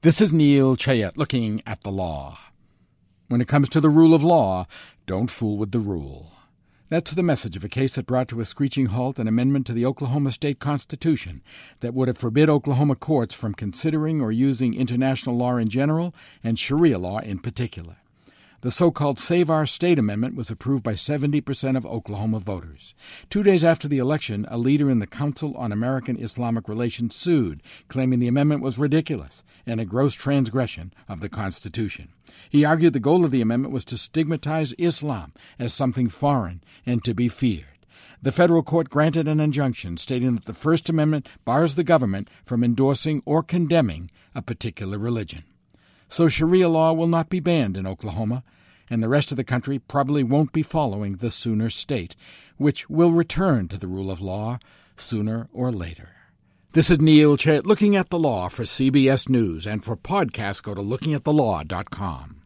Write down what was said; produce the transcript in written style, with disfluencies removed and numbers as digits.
This is Neil Chayet looking at the law. When it comes to the rule of law, don't fool with the rule. That's the message of a case that brought to a screeching halt an amendment to the Oklahoma State Constitution that would have forbid Oklahoma courts from considering or using international law in general and Sharia law in particular. The so-called Save Our State Amendment was approved by 70% of Oklahoma voters. 2 days after the election, a leader in the Council on American Islamic Relations sued, claiming the amendment was ridiculous and a gross transgression of the Constitution. He argued the goal of the amendment was to stigmatize Islam as something foreign and to be feared. The federal court granted an injunction stating that the First Amendment bars the government from endorsing or condemning a particular religion. So Sharia law will not be banned in Oklahoma, and the rest of the country probably won't be following the Sooner State, which will return to the rule of law sooner or later. This is Neil Chayet looking at the law for CBS News, and for podcasts go to lookingatthelaw.com.